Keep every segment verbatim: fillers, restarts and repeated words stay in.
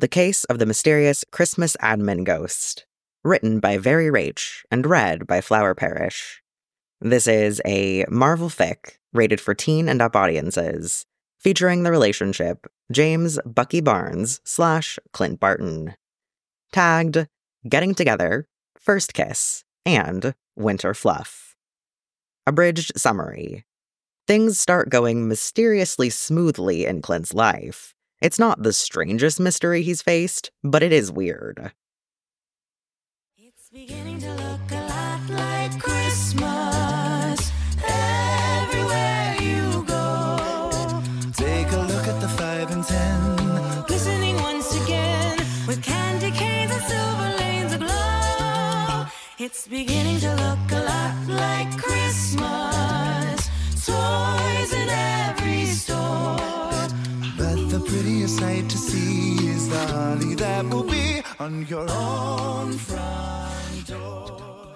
The Case of the Mysterious Christmas Admin Ghost, written by Very Rach and read by Flower Parish. This is a Marvel fic rated for teen and up audiences, featuring the relationship James Bucky Barnes slash Clint Barton. Tagged Getting Together, First Kiss, and Winter Fluff. Abridged summary. Things start going mysteriously smoothly in Clint's life. It's not the strangest mystery he's faced, but it is weird. It's beginning to look a lot like Christmas everywhere you go. Take a look at the five and ten, Glistening once again with candy canes and silver lanes aglow. It's beginning to look a lot like Christmas. Toys in every store. but the prettiest sight to see is the holly that will be on your own front door.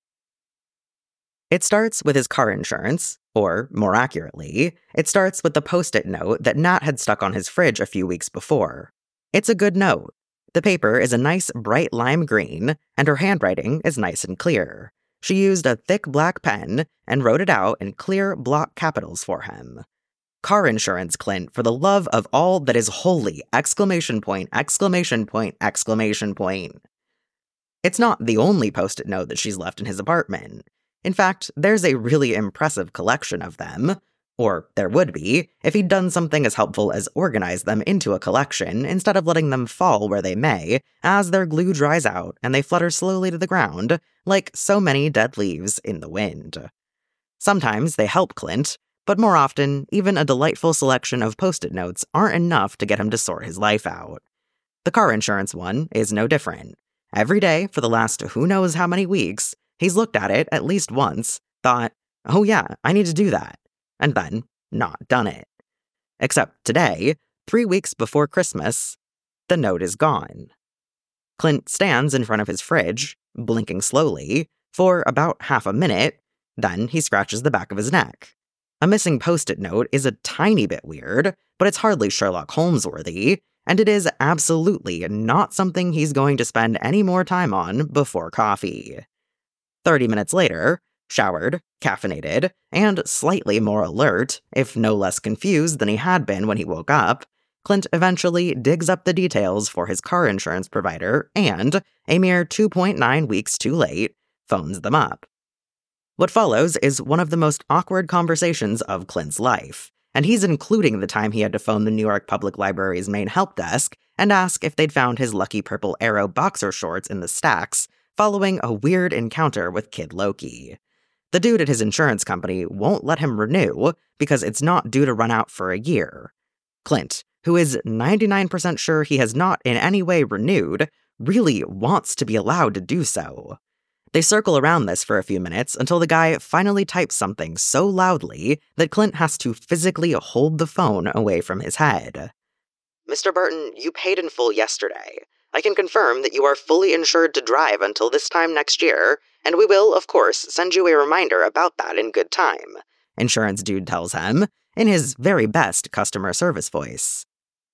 It starts with his car insurance, or, more accurately, it starts with the post-it note that Nat had stuck on his fridge a few weeks before. It's a good note. The paper is a nice bright lime green, and her handwriting is nice and clear. She used a thick black pen and wrote it out in clear block capitals for him. Car insurance, Clint, for the love of all that is holy! Exclamation point, exclamation point, exclamation point. It's not the only post-it note that she's left in his apartment. In fact, there's a really impressive collection of them. Or there would be, if he'd done something as helpful as organize them into a collection instead of letting them fall where they may, as their glue dries out and they flutter slowly to the ground, like so many dead leaves in the wind. Sometimes they help Clint, but more often, even a delightful selection of post-it notes aren't enough to get him to sort his life out. The car insurance one is no different. Every day for the last who knows how many weeks, he's looked at it at least once, thought, oh yeah, I need to do that, and then not done it. Except today, three weeks before Christmas, the note is gone. Clint stands in front of his fridge, blinking slowly, for about half a minute, then he scratches the back of his neck. A missing post-it note is a tiny bit weird, but it's hardly Sherlock Holmes-worthy, and it is absolutely not something he's going to spend any more time on before coffee. Thirty minutes later, showered, caffeinated, and slightly more alert, if no less confused than he had been when he woke up, Clint eventually digs up the details for his car insurance provider and, a mere two point nine weeks too late, phones them up. What follows is one of the most awkward conversations of Clint's life, and he's including the time he had to phone the New York Public Library's main help desk and ask if they'd found his lucky purple Arrow boxer shorts in the stacks following a weird encounter with Kid Loki. The dude at his insurance company won't let him renew because it's not due to run out for a year. Clint, who is ninety-nine percent sure he has not in any way renewed, really wants to be allowed to do so. They circle around this for a few minutes until the guy finally types something so loudly that Clint has to physically hold the phone away from his head. Mister Barton, you paid in full yesterday. I can confirm that you are fully insured to drive until this time next year, and we will, of course, send you a reminder about that in good time, insurance dude tells him, in his very best customer service voice.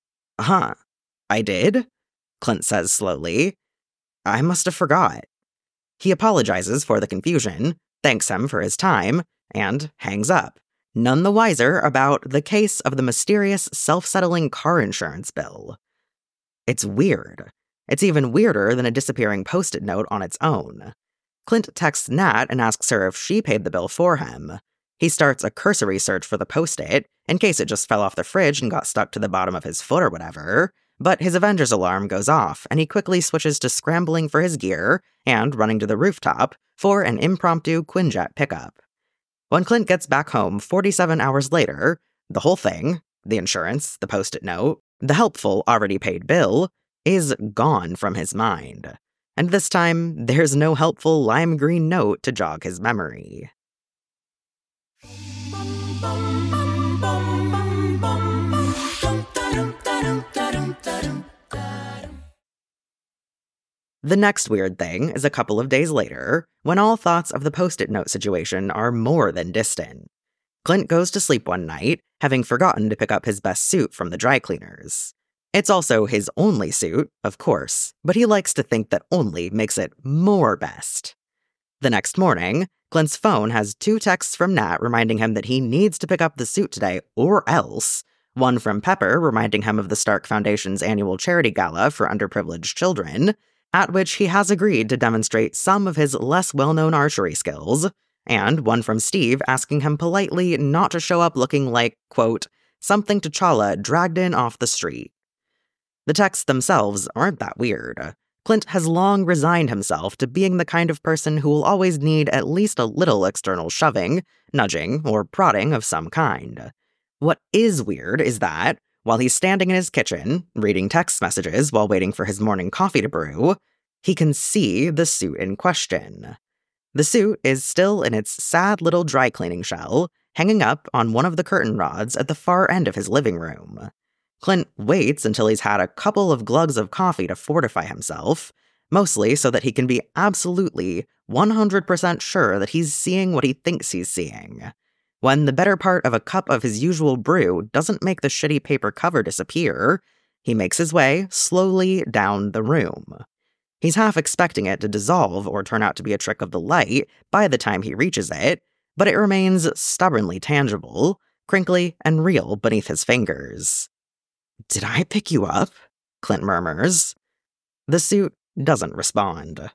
Huh, I did? Clint says slowly. I must have forgot. He apologizes for the confusion, thanks him for his time, and hangs up, none the wiser about the case of the mysterious self-settling car insurance bill. It's weird. It's even weirder than a disappearing post-it note on its own. Clint texts Nat and asks her if she paid the bill for him. He starts a cursory search for the post-it, in case it just fell off the fridge and got stuck to the bottom of his foot or whatever, but his Avengers alarm goes off, and he quickly switches to scrambling for his gear and running to the rooftop for an impromptu Quinjet pickup. When Clint gets back home forty-seven hours later, the whole thing, the insurance, the post-it note, the helpful already paid bill, is gone from his mind. And this time, there's no helpful lime green note to jog his memory. The next weird thing is a couple of days later, when all thoughts of the post-it note situation are more than distant. Clint goes to sleep one night, having forgotten to pick up his best suit from the dry cleaners. It's also his only suit, of course, but he likes to think that only makes it more best. The next morning, Clint's phone has two texts from Nat reminding him that he needs to pick up the suit today or else, one from Pepper reminding him of the Stark Foundation's annual charity gala for underprivileged children, at which he has agreed to demonstrate some of his less well-known archery skills, and one from Steve asking him politely not to show up looking like, quote, something T'Challa dragged in off the street. The texts themselves aren't that weird. Clint has long resigned himself to being the kind of person who will always need at least a little external shoving, nudging, or prodding of some kind. What is weird is that, while he's standing in his kitchen, reading text messages while waiting for his morning coffee to brew, he can see the suit in question. The suit is still in its sad little dry cleaning shell, hanging up on one of the curtain rods at the far end of his living room. Clint waits until he's had a couple of glugs of coffee to fortify himself, mostly so that he can be absolutely one hundred percent sure that he's seeing what he thinks he's seeing. When the better part of a cup of his usual brew doesn't make the shitty paper cover disappear, he makes his way slowly down the room. He's half expecting it to dissolve or turn out to be a trick of the light by the time he reaches it, but it remains stubbornly tangible, crinkly and real beneath his fingers. "Did I pick you up?" Clint murmurs. The suit doesn't respond.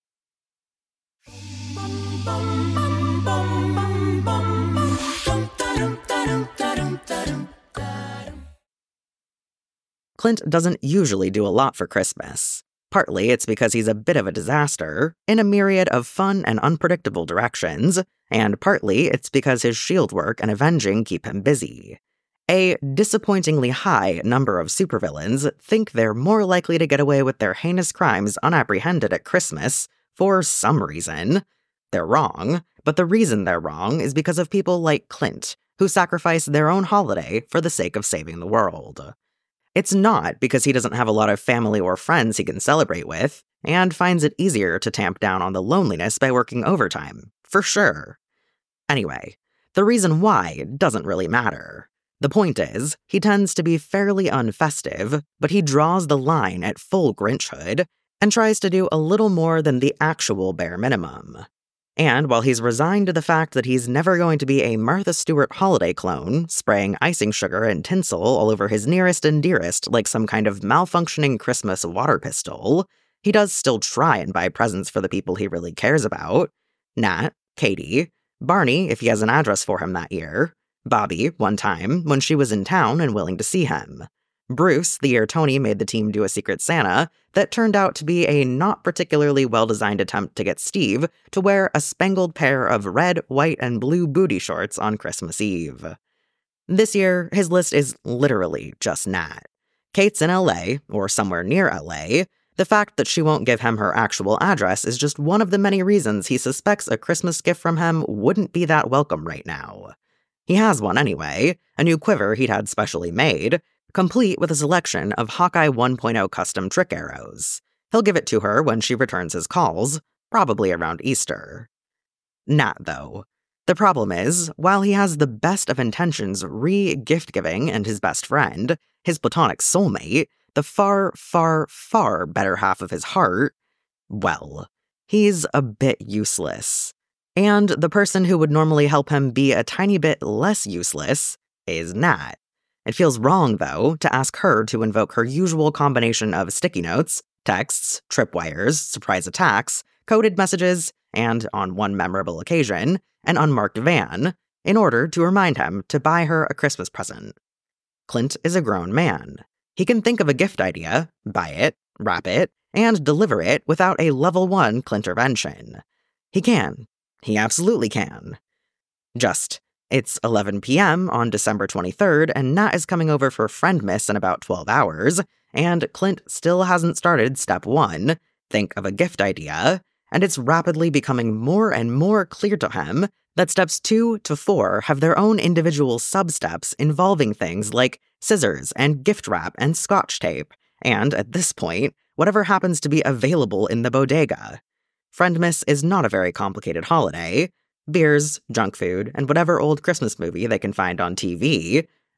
Clint doesn't usually do a lot for Christmas. Partly it's because he's a bit of a disaster, in a myriad of fun and unpredictable directions, and partly it's because his shield work and avenging keep him busy. A disappointingly high number of supervillains think they're more likely to get away with their heinous crimes unapprehended at Christmas for some reason. They're wrong, but the reason they're wrong is because of people like Clint, who sacrifice their own holiday for the sake of saving the world. It's not because he doesn't have a lot of family or friends he can celebrate with, and finds it easier to tamp down on the loneliness by working overtime, for sure. Anyway, the reason why doesn't really matter. The point is, he tends to be fairly unfestive, but he draws the line at full Grinchhood and tries to do a little more than the actual bare minimum. And while he's resigned to the fact that he's never going to be a Martha Stewart holiday clone, spraying icing sugar and tinsel all over his nearest and dearest like some kind of malfunctioning Christmas water pistol, he does still try and buy presents for the people he really cares about. Nat, Katie, Barney if he has an address for him that year, Bobby, one time, when she was in town and willing to see him. Bruce, the year Tony made the team do a Secret Santa that turned out to be a not particularly well-designed attempt to get Steve to wear a spangled pair of red, white, and blue booty shorts on Christmas Eve. This year, his list is literally just Nat. Kate's in L A, or somewhere near L A. The fact that she won't give him her actual address is just one of the many reasons he suspects a Christmas gift from him wouldn't be that welcome right now. He has one anyway, a new quiver he'd had specially made, complete with a selection of Hawkeye one point oh custom trick arrows. He'll give it to her when she returns his calls, probably around Easter. Nat, though. The problem is, while he has the best of intentions re-gift-giving and his best friend, his platonic soulmate, the far, far, far better half of his heart, well, he's a bit useless. And the person who would normally help him be a tiny bit less useless is Nat. It feels wrong, though, to ask her to invoke her usual combination of sticky notes, texts, tripwires, surprise attacks, coded messages, and, on one memorable occasion, an unmarked van, in order to remind him to buy her a Christmas present. Clint is a grown man. He can think of a gift idea, buy it, wrap it, and deliver it without a level one Clintervention. He can. He absolutely can. Just, it's eleven p.m. on December twenty-third, and Nat is coming over for Friendmas in about twelve hours, and Clint still hasn't started step one, think of a gift idea, and it's rapidly becoming more and more clear to him that steps two to four have their own individual sub-steps involving things like scissors and gift wrap and scotch tape, and at this point, whatever happens to be available in the bodega. Friendmas is not a very complicated holiday. Beers, junk food, and whatever old Christmas movie they can find on T V.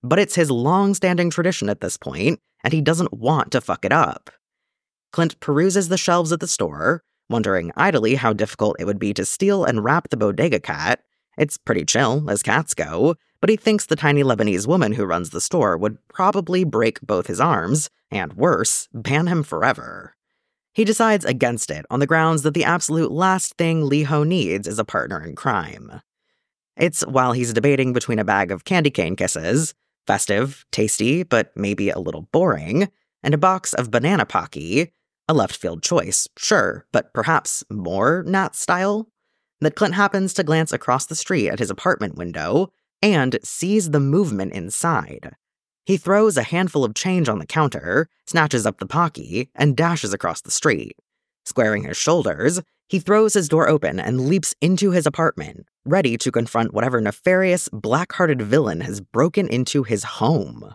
but it's his long-standing tradition at this point, and he doesn't want to fuck it up. Clint peruses the shelves at the store, wondering idly how difficult it would be to steal and wrap the bodega cat. It's pretty chill, as cats go, but he thinks the tiny Lebanese woman who runs the store would probably break both his arms, and worse, ban him forever. He decides against it on the grounds that the absolute last thing Lee Ho needs is a partner in crime. It's while he's debating between a bag of candy cane kisses, festive, tasty, but maybe a little boring, and a box of banana Pocky, a left field choice, sure, but perhaps more Nat style, that Clint happens to glance across the street at his apartment window and sees the movement inside. He throws a handful of change on the counter, snatches up the Pocky, and dashes across the street. Squaring his shoulders, he throws his door open and leaps into his apartment, ready to confront whatever nefarious, black-hearted villain has broken into his home.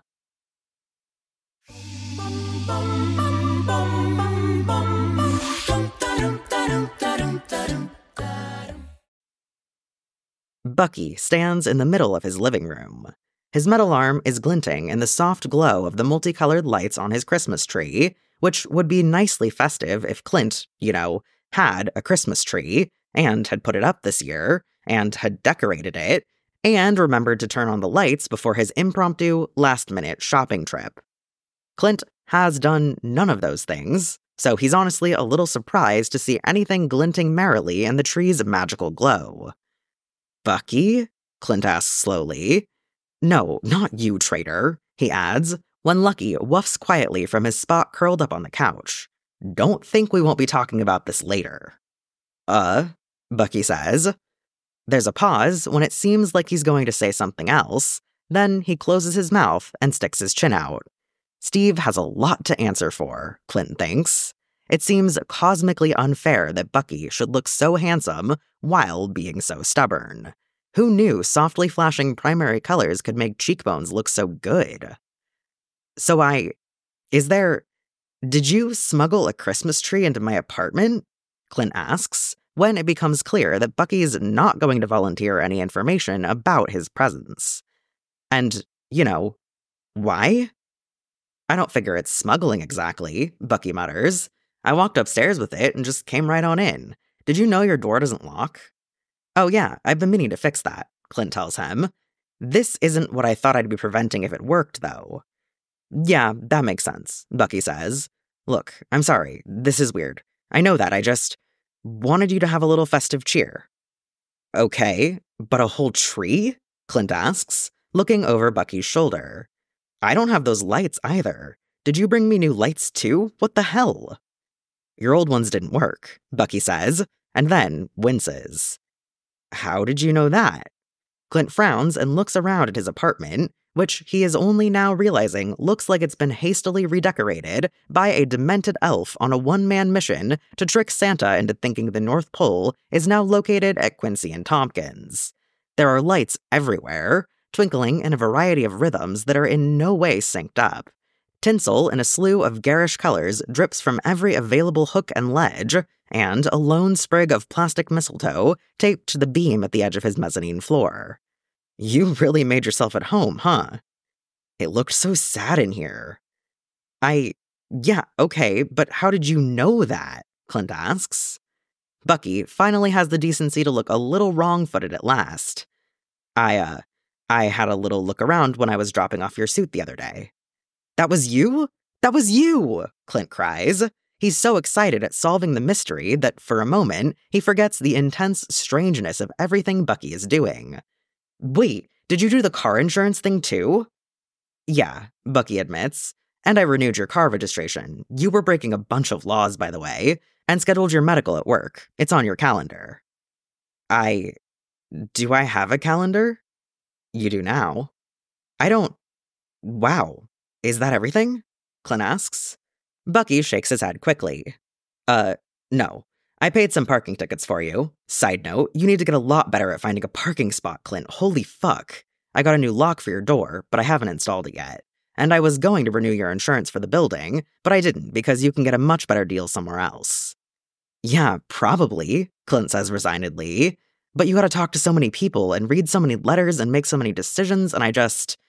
Bucky stands in the middle of his living room. His metal arm is glinting in the soft glow of the multicolored lights on his Christmas tree, which would be nicely festive if Clint, you know, had a Christmas tree, and had put it up this year, and had decorated it, and remembered to turn on the lights before his impromptu, last-minute shopping trip. Clint has done none of those things, so he's honestly a little surprised to see anything glinting merrily in the tree's magical glow. "Bucky?" Clint asks slowly. "No, not you, traitor," he adds, when Lucky woofs quietly from his spot curled up on the couch. "Don't think we won't be talking about this later." Uh, Bucky says. There's a pause when it seems like he's going to say something else, then he closes his mouth and sticks his chin out. Steve has a lot to answer for, Clint thinks. It seems cosmically unfair that Bucky should look so handsome while being so stubborn. Who knew softly flashing primary colors could make cheekbones look so good? So I... Is there... Did you smuggle a Christmas tree into my apartment? Clint asks, when it becomes clear that Bucky's not going to volunteer any information about his presence. And, you know, why? I don't figure it's smuggling exactly, Bucky mutters. I walked upstairs with it and just came right on in. Did you know your door doesn't lock? Oh yeah, I've been meaning to fix that, Clint tells him. This isn't what I thought I'd be preventing if it worked, though. Yeah, that makes sense, Bucky says. Look, I'm sorry, this is weird. I know that, I just wanted you to have a little festive cheer. Okay, but a whole tree? Clint asks, looking over Bucky's shoulder. I don't have those lights either. Did you bring me new lights too? What the hell? Your old ones didn't work, Bucky says, and then winces. How did you know that? Clint frowns and looks around at his apartment, which he is only now realizing looks like it's been hastily redecorated by a demented elf on a one-man mission to trick Santa into thinking the North Pole is now located at Quincy and Tompkins. There are lights everywhere, twinkling in a variety of rhythms that are in no way synced up. Tinsel in a slew of garish colors drips from every available hook and ledge, and a lone sprig of plastic mistletoe taped to the beam at the edge of his mezzanine floor. You really made yourself at home, huh? It looked so sad in here. I... Yeah, okay, but how did you know that? Clint asks. Bucky finally has the decency to look a little wrong-footed at last. I, uh, I had a little look around when I was dropping off your suit the other day. That was you? That was you! Clint cries. He's so excited at solving the mystery that, for a moment, he forgets the intense strangeness of everything Bucky is doing. Wait, did you do the car insurance thing too? Yeah, Bucky admits. And I renewed your car registration. You were breaking a bunch of laws, by the way, and scheduled your medical at work. It's on your calendar. I... Do I have a calendar? You do now. I don't... Wow. Is that everything? Clint asks. Bucky shakes his head quickly. Uh, no. I paid some parking tickets for you. Side note, you need to get a lot better at finding a parking spot, Clint. Holy fuck. I got a new lock for your door, but I haven't installed it yet. And I was going to renew your insurance for the building, but I didn't because you can get a much better deal somewhere else. Yeah, probably, Clint says resignedly. But you gotta talk to so many people and read so many letters and make so many decisions, and I just...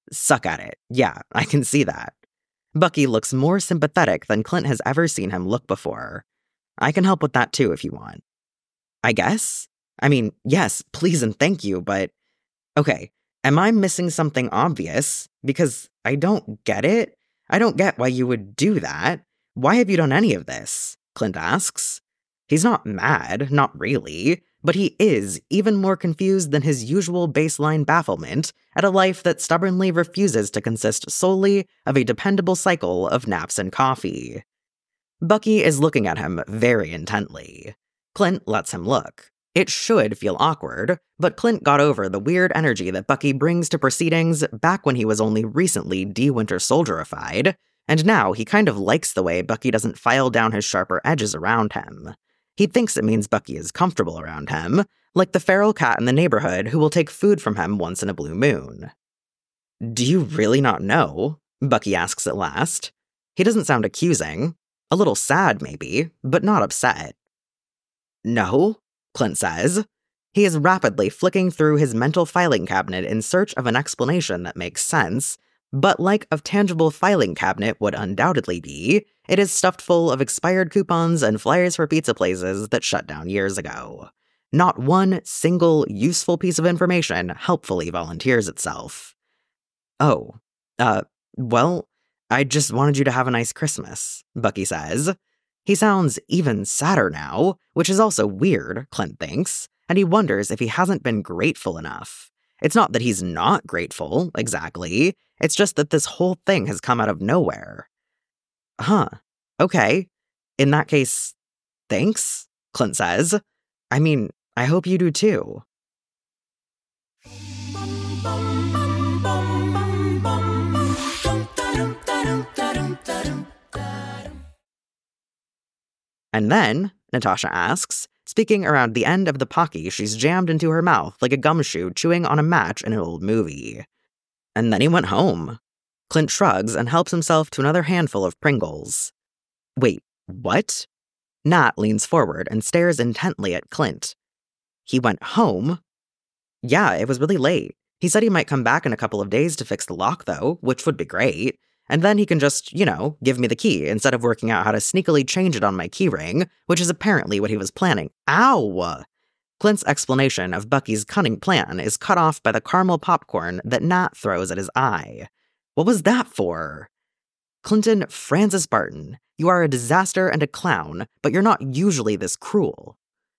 Suck at it. Yeah, I can see that. Bucky looks more sympathetic than Clint has ever seen him look before. I can help with that too if you want. I guess? I mean, yes, please and thank you, but... Okay, am I missing something obvious? Because I don't get it. I don't get why you would do that. Why have you done any of this? Clint asks. He's not mad, not really, but he is even more confused than his usual baseline bafflement at a life that stubbornly refuses to consist solely of a dependable cycle of naps and coffee. Bucky is looking at him very intently. Clint lets him look. It should feel awkward, but Clint got over the weird energy that Bucky brings to proceedings back when he was only recently de-Winter Soldierified, and now he kind of likes the way Bucky doesn't file down his sharper edges around him. He thinks it means Bucky is comfortable around him, like the feral cat in the neighborhood who will take food from him once in a blue moon. Do you really not know? Bucky asks at last. He doesn't sound accusing. A little sad, maybe, but not upset. No, Clint says. He is rapidly flicking through his mental filing cabinet in search of an explanation that makes sense, but like a tangible filing cabinet would undoubtedly be, it is stuffed full of expired coupons and flyers for pizza places that shut down years ago. Not one single useful piece of information helpfully volunteers itself. Oh, uh, well, I just wanted you to have a nice Christmas, Bucky says. He sounds even sadder now, which is also weird, Clint thinks, and he wonders if he hasn't been grateful enough. It's not that he's not grateful, exactly. It's just that this whole thing has come out of nowhere. Huh. Okay. In that case, thanks, Clint says. I mean, I hope you do too. And then, Natasha asks, speaking around the end of the Pocky she's jammed into her mouth like a gumshoe chewing on a match in an old movie. And then he went home. Clint shrugs and helps himself to another handful of Pringles. Wait, what? Nat leans forward and stares intently at Clint. He went home? Yeah, it was really late. He said he might come back in a couple of days to fix the lock, though, which would be great. And then he can just, you know, give me the key instead of working out how to sneakily change it on my keyring, which is apparently what he was planning. Ow! Clint's explanation of Bucky's cunning plan is cut off by the caramel popcorn that Nat throws at his eye. What was that for? Clinton Francis Barton, you are a disaster and a clown, but you're not usually this cruel.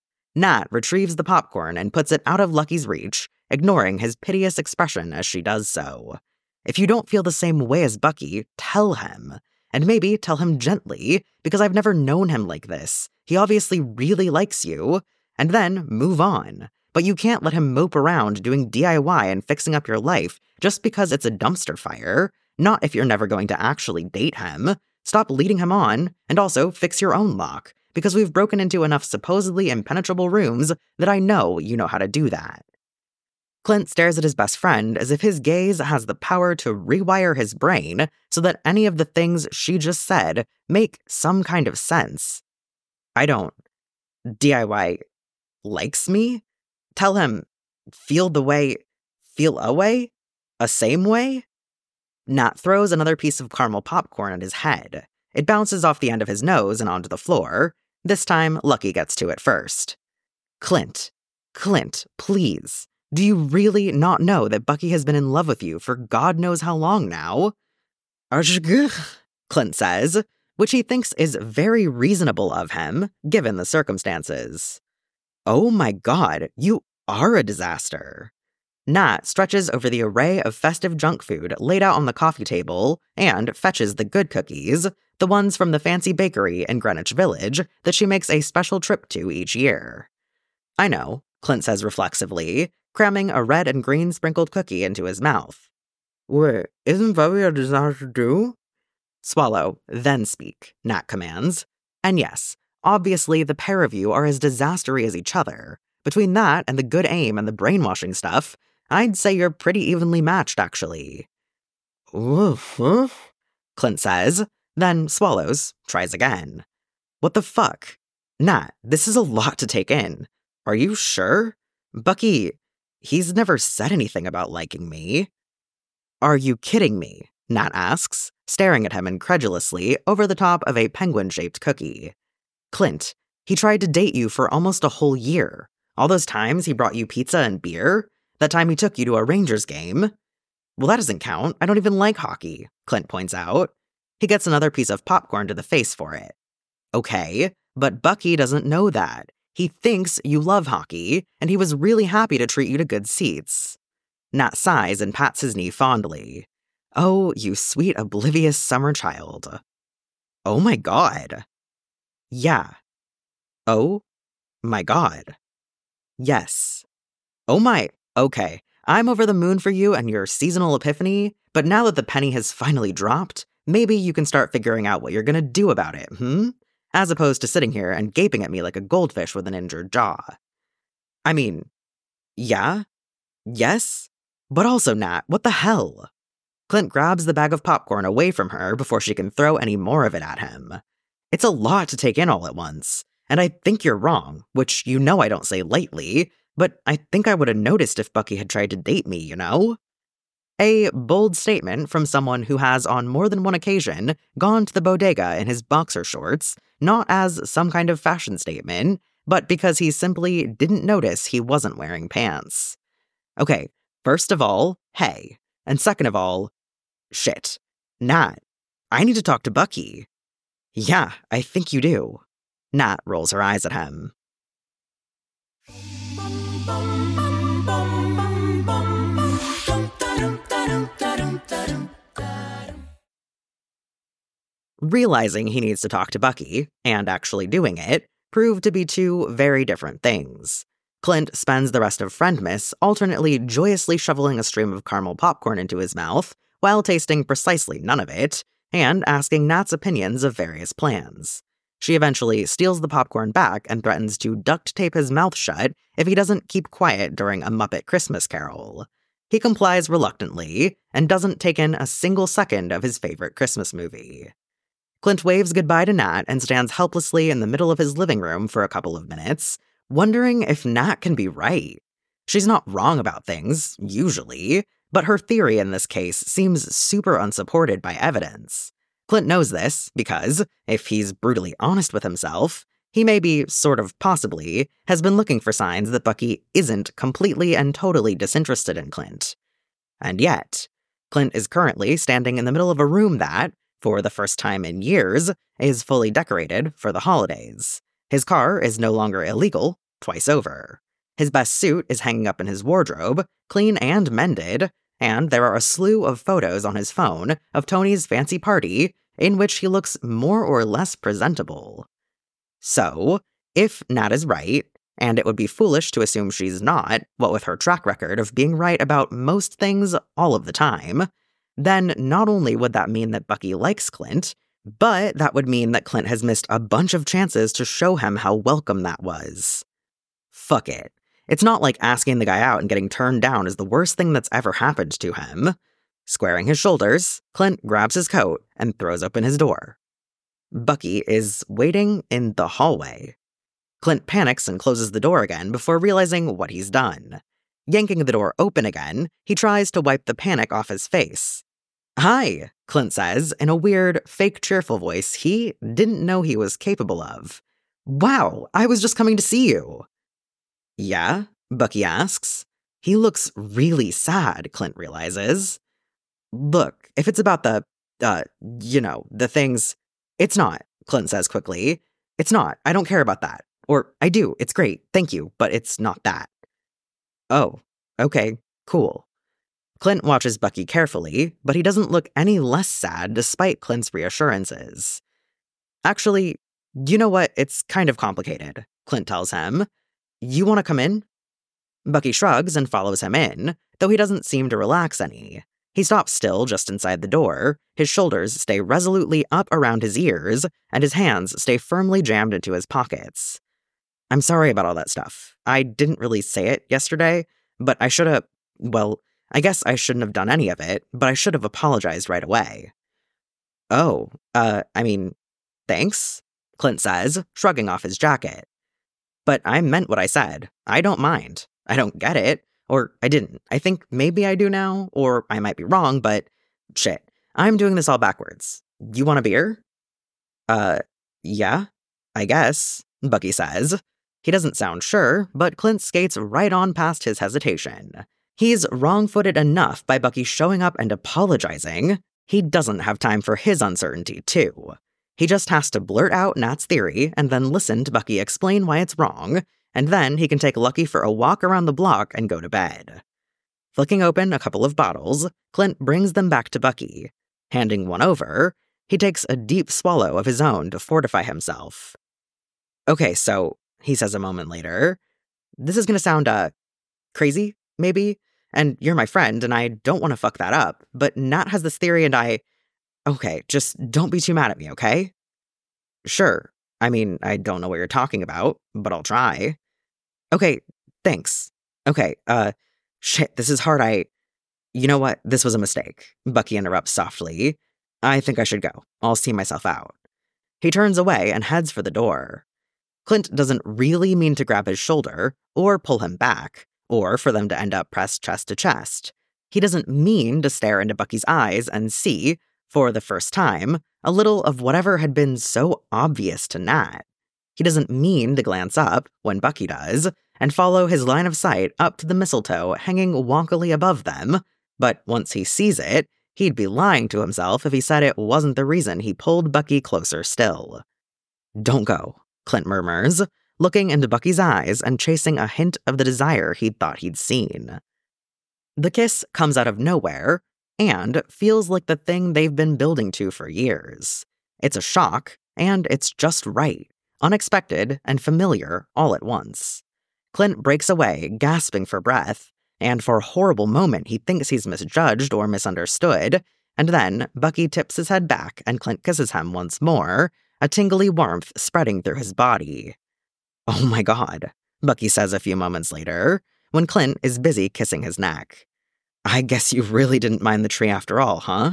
Nat retrieves the popcorn and puts it out of Lucky's reach, ignoring his piteous expression as she does so. If you don't feel the same way as Bucky, tell him. And maybe tell him gently, because I've never known him like this. He obviously really likes you. And then move on. But you can't let him mope around doing D I Y and fixing up your life just because it's a dumpster fire. Not if you're never going to actually date him. Stop leading him on, and also fix your own lock, because we've broken into enough supposedly impenetrable rooms that I know you know how to do that. Clint stares at his best friend as if his gaze has the power to rewire his brain so that any of the things she just said make some kind of sense. I don't. D I Y likes me? Tell him, feel the way, feel a way? A same way? Nat throws another piece of caramel popcorn at his head. It bounces off the end of his nose and onto the floor. This time, Lucky gets to it first. Clint, Clint, please. Do you really not know that Bucky has been in love with you for God knows how long now? Arshgh, Clint says, which he thinks is very reasonable of him, given the circumstances. Oh my God, you are a disaster. Nat stretches over the array of festive junk food laid out on the coffee table and fetches the good cookies, the ones from the fancy bakery in Greenwich Village that she makes a special trip to each year. I know, Clint says reflexively, cramming a red and green sprinkled cookie into his mouth. Wait, isn't Bubby a disaster too? Swallow, then speak, Nat commands. And yes, obviously the pair of you are as disastery as each other. Between that and the good aim and the brainwashing stuff, I'd say you're pretty evenly matched, actually. Woof, woof, Clint says, then swallows, tries again. What the fuck? Nat, this is a lot to take in. Are you sure? Bucky, he's never said anything about liking me. Are you kidding me? Nat asks, staring at him incredulously over the top of a penguin-shaped cookie. Clint, he tried to date you for almost a whole year. All those times he brought you pizza and beer? That time he took you to a Rangers game? Well, that doesn't count. I don't even like hockey, Clint points out. He gets another piece of popcorn to the face for it. Okay, but Bucky doesn't know that. He thinks you love hockey, and he was really happy to treat you to good seats. Nat sighs and pats his knee fondly. Oh, you sweet, oblivious summer child. Oh my god. Yeah. Oh my god. Yes. Oh my, okay. I'm over the moon for you and your seasonal epiphany, but now that the penny has finally dropped, maybe you can start figuring out what you're gonna do about it, hmm? As opposed to sitting here and gaping at me like a goldfish with an injured jaw. I mean, yeah, yes, but also Nat, what the hell? Clint grabs the bag of popcorn away from her before she can throw any more of it at him. It's a lot to take in all at once, and I think you're wrong, which you know I don't say lightly, but I think I would have noticed if Bucky had tried to date me, you know? A bold statement from someone who has on more than one occasion gone to the bodega in his boxer shorts, not as some kind of fashion statement, but because he simply didn't notice he wasn't wearing pants. Okay, first of all, hey, and second of all, shit. Nat, I need to talk to Bucky. Yeah, I think you do. Nat rolls her eyes at him. Realizing he needs to talk to Bucky, and actually doing it, proved to be two very different things. Clint spends the rest of Friendmas alternately joyously shoveling a stream of caramel popcorn into his mouth, while tasting precisely none of it, and asking Nat's opinions of various plans. She eventually steals the popcorn back and threatens to duct tape his mouth shut if he doesn't keep quiet during a Muppet Christmas Carol. He complies reluctantly, and doesn't take in a single second of his favorite Christmas movie. Clint waves goodbye to Nat and stands helplessly in the middle of his living room for a couple of minutes, wondering if Nat can be right. She's not wrong about things, usually, but her theory in this case seems super unsupported by evidence. Clint knows this because, if he's brutally honest with himself, he maybe, sort of possibly, has been looking for signs that Bucky isn't completely and totally disinterested in Clint. And yet, Clint is currently standing in the middle of a room that, for the first time in years, is fully decorated for the holidays. His car is no longer illegal, twice over. His best suit is hanging up in his wardrobe, clean and mended, and there are a slew of photos on his phone of Tony's fancy party in which he looks more or less presentable. So, if Nat is right, and it would be foolish to assume she's not, what with her track record of being right about most things all of the time, then not only would that mean that Bucky likes Clint, but that would mean that Clint has missed a bunch of chances to show him how welcome that was. Fuck it. It's not like asking the guy out and getting turned down is the worst thing that's ever happened to him. Squaring his shoulders, Clint grabs his coat and throws open his door. Bucky is waiting in the hallway. Clint panics and closes the door again before realizing what he's done. Yanking the door open again, he tries to wipe the panic off his face. Hi, Clint says in a weird, fake cheerful voice he didn't know he was capable of. Wow, I was just coming to see you. Yeah? Bucky asks. He looks really sad, Clint realizes. Look, if it's about the, uh, you know, the things... It's not, Clint says quickly. It's not. I don't care about that. Or, I do. It's great. Thank you. But it's not that. Oh, okay. Cool. Clint watches Bucky carefully, but he doesn't look any less sad despite Clint's reassurances. Actually, you know what? It's kind of complicated, Clint tells him. You want to come in? Bucky shrugs and follows him in, though he doesn't seem to relax any. He stops still just inside the door, his shoulders stay resolutely up around his ears, and his hands stay firmly jammed into his pockets. I'm sorry about all that stuff. I didn't really say it yesterday, but I should have, well, I guess I shouldn't have done any of it, but I should have apologized right away. Oh, uh, I mean, thanks, Clint says, shrugging off his jacket. But I meant what I said. I don't mind. I don't get it, Or I didn't. I think maybe I do now, or I might be wrong, but shit. I'm doing this all backwards. You want a beer? Uh, yeah, I guess, Bucky says. He doesn't sound sure, but Clint skates right on past his hesitation. He's wrong-footed enough by Bucky showing up and apologizing. He doesn't have time for his uncertainty, too. He just has to blurt out Nat's theory and then listen to Bucky explain why it's wrong, and then he can take Lucky for a walk around the block and go to bed. Flicking open a couple of bottles, Clint brings them back to Bucky. Handing one over, he takes a deep swallow of his own to fortify himself. Okay, so, he says a moment later, this is gonna sound, uh, crazy, maybe? And you're my friend, and I don't want to fuck that up, but Nat has this theory and I... Okay, just don't be too mad at me, okay? Sure. I mean, I don't know what you're talking about, but I'll try. Okay, thanks. Okay, uh, shit, this is hard, I... You know what? This was a mistake. Bucky interrupts softly. I think I should go. I'll see myself out. He turns away and heads for the door. Clint doesn't really mean to grab his shoulder, or pull him back, or for them to end up pressed chest to chest. He doesn't mean to stare into Bucky's eyes and see, for the first time, a little of whatever had been so obvious to Nat. He doesn't mean to glance up, when Bucky does, and follow his line of sight up to the mistletoe hanging wonkily above them, but once he sees it, he'd be lying to himself if he said it wasn't the reason he pulled Bucky closer still. Don't go, Clint murmurs, looking into Bucky's eyes and chasing a hint of the desire he'd thought he'd seen. The kiss comes out of nowhere, and feels like the thing they've been building to for years. It's a shock, and it's just right, unexpected and familiar all at once. Clint breaks away, gasping for breath, and for a horrible moment he thinks he's misjudged or misunderstood, and then Bucky tips his head back and Clint kisses him once more, a tingly warmth spreading through his body. Oh my god, Bucky says a few moments later, when Clint is busy kissing his neck. I guess you really didn't mind the tree after all, huh?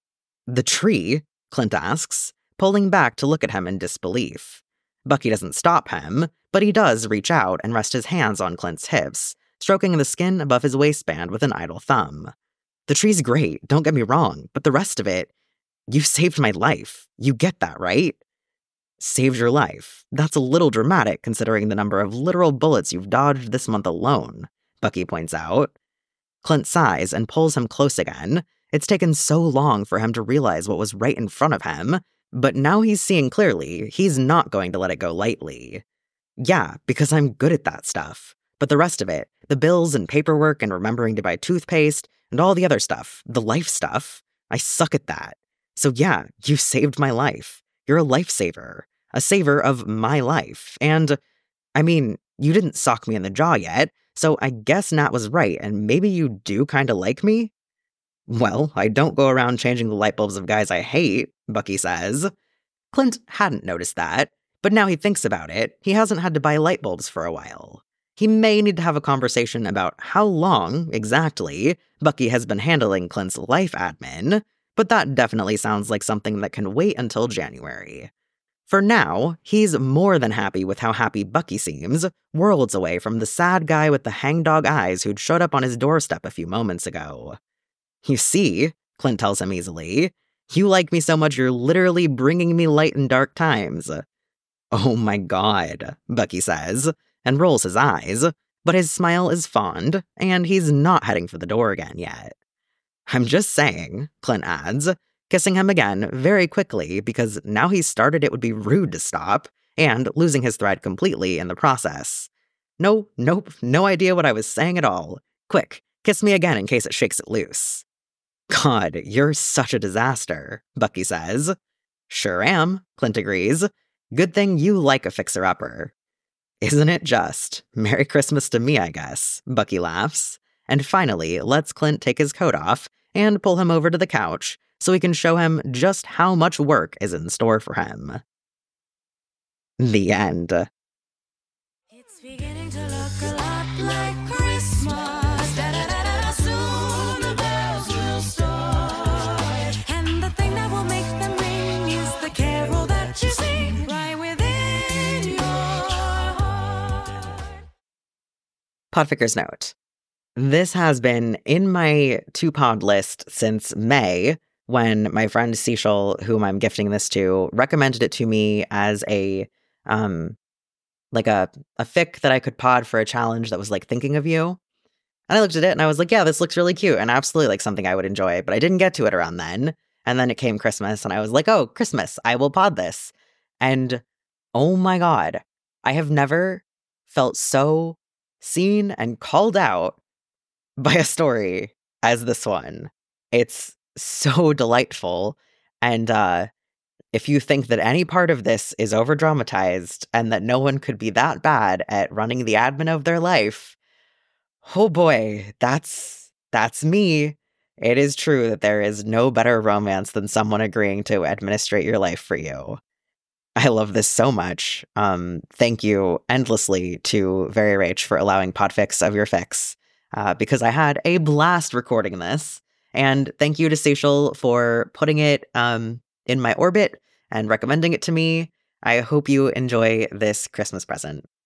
The tree? Clint asks, pulling back to look at him in disbelief. Bucky doesn't stop him, but he does reach out and rest his hands on Clint's hips, stroking the skin above his waistband with an idle thumb. The tree's great, don't get me wrong, but the rest of it... You saved my life. You get that, right? Saved your life. That's a little dramatic considering the number of literal bullets you've dodged this month alone, Bucky points out. Clint sighs and pulls him close again. It's taken so long for him to realize what was right in front of him, but now he's seeing clearly he's not going to let it go lightly. Yeah, because I'm good at that stuff. But the rest of it, the bills and paperwork and remembering to buy toothpaste and all the other stuff, the life stuff, I suck at that. So yeah, you saved my life. You're a lifesaver. A saver of my life. And, I mean, you didn't sock me in the jaw yet, so I guess Nat was right, and maybe you do kinda like me? Well, I don't go around changing the light bulbs of guys I hate, Bucky says. Clint hadn't noticed that, but now he thinks about it, he hasn't had to buy light bulbs for a while. He may need to have a conversation about how long, exactly, Bucky has been handling Clint's life admin, but that definitely sounds like something that can wait until January. For now, he's more than happy with how happy Bucky seems, worlds away from the sad guy with the hangdog eyes who'd showed up on his doorstep a few moments ago. You see, Clint tells him easily, you like me so much you're literally bringing me light in dark times. Oh my god, Bucky says, and rolls his eyes, but his smile is fond, and he's not heading for the door again yet. I'm just saying, Clint adds, kissing him again very quickly because now he's started it would be rude to stop, and losing his thread completely in the process. No, nope, no idea what I was saying at all. Quick, kiss me again in case it shakes it loose. God, you're such a disaster, Bucky says. Sure am, Clint agrees. Good thing you like a fixer-upper. Isn't it just? Merry Christmas to me, I guess, Bucky laughs, and finally lets Clint take his coat off and pull him over to the couch so he can show him just how much work is in store for him. The end. It's beginning to look a lot like Christmas. Da-da-da-da, soon the bells will start. And the thing that will make them ring is the carol that you sing right within your heart. Podficker's note. This has been in my two-pod list since May, when my friend Cecil, whom I'm gifting this to, recommended it to me as a, um, like a, a fic that I could pod for a challenge that was like thinking of you. And I looked at it and I was like, yeah, this looks really cute and absolutely like something I would enjoy, but I didn't get to it around then. And then it came Christmas and I was like, oh, Christmas, I will pod this. And oh my God, I have never felt so seen and called out by a story as this one. It's so delightful. And uh, if you think that any part of this is over dramatized and that no one could be that bad at running the admin of their life, oh boy, that's that's me. It is true that there is no better romance than someone agreeing to administrate your life for you. I love this so much. Um, thank you endlessly to Very Rach for allowing podfics of your fics, uh, because I had a blast recording this. And thank you to Seychel for putting it um, in my orbit and recommending it to me. I hope you enjoy this Christmas present.